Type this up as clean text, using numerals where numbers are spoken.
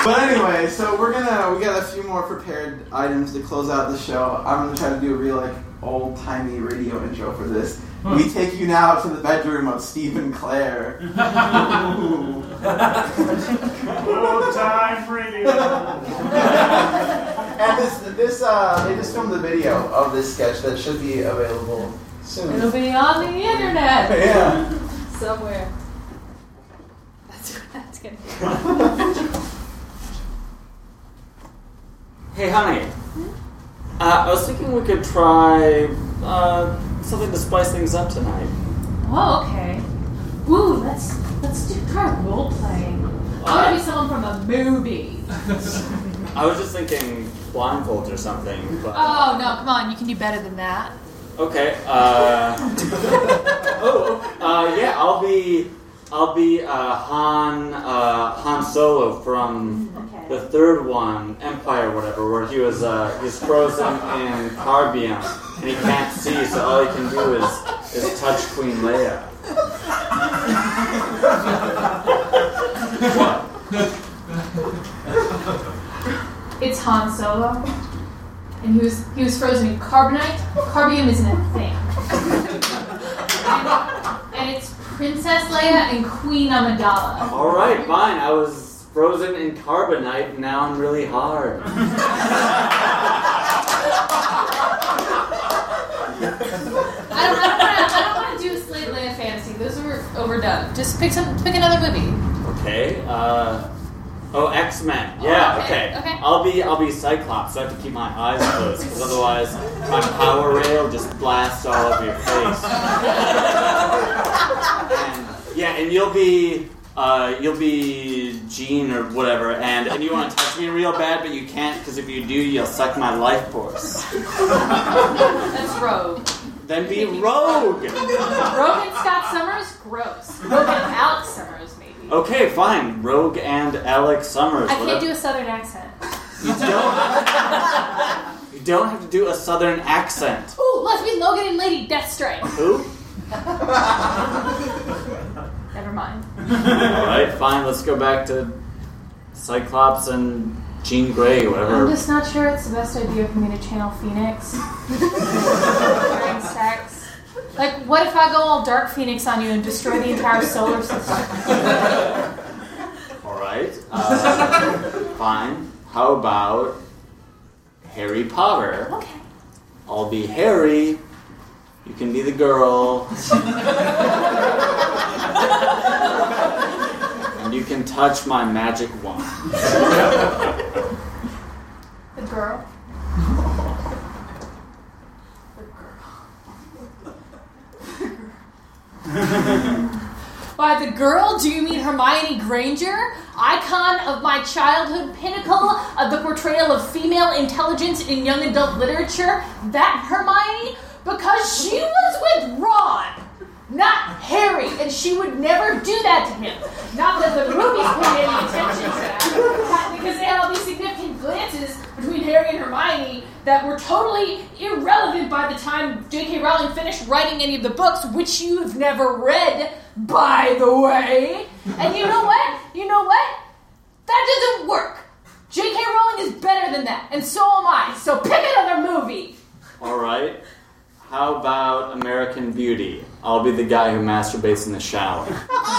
But anyway, so we got a few more prepared items to close out the show. I'm gonna try to do a real old-timey radio intro for this. We take you now to the bedroom of Steve and Claire. Old-time radio. And this they just filmed the video of this sketch that should be available soon. It'll be on the internet. Yeah. Somewhere. That's good. Hey, honey. I was thinking we could try something to spice things up tonight. Oh, okay. Ooh, let's try role playing. I want to be someone from a movie. I was just thinking blindfolds or something. But... Oh no, come on, you can do better than that. Okay. Yeah, I'll be Han Solo from the third one, Empire, or whatever, where he's frozen in Carbium and he can't see, so all he can do is touch Queen Leia. What? It's Han Solo, and he was frozen in carbonite. Carbium isn't a thing. and it's Princess Leia and Queen Amidala. All right, fine. I was frozen in carbonite, and now I'm really hard. I don't want to do a Slate Leia fantasy. Those are overdone. Just pick another movie. Okay. X-Men. Yeah. Okay. I'll be Cyclops. I have to keep my eyes closed because otherwise my power ray will just blast all over your face. and you'll be Jean or whatever, and you want to touch me real bad, but you can't because if you do, you'll suck my life force. That's Rogue. Then be Rogue. Rogue and Scott Summers? Gross. Rogue and Alex Summers, maybe. Okay, fine. Rogue and Alex Summers. I can't do a southern accent. You don't have to do a southern accent. Ooh, let's be Logan and Lady Deathstrike. Who? Never mind. Alright, fine. Let's go back to Cyclops and Jean Grey, whatever. I'm just not sure it's the best idea for me to channel Phoenix during sex. Like, what if I go all Dark Phoenix on you and destroy the entire solar system? Alright. Fine. How about Harry Potter? Okay. I'll be Harry. You can be the girl. And you can touch my magic wand. The girl. By the girl, do you mean Hermione Granger? Icon of my childhood, pinnacle of the portrayal of female intelligence in young adult literature? That Hermione? Because she was with Ron, not Harry, and she would never do that to him. Not that the movies paid any attention to that, because they had all these significant glances between Harry and Hermione that were totally irrelevant by the time J.K. Rowling finished writing any of the books, which you have never read, by the way. And you know what? That doesn't work. J.K. Rowling is better than that, and so am I. So pick another movie. All right. How about American Beauty? I'll be the guy who masturbates in the shower.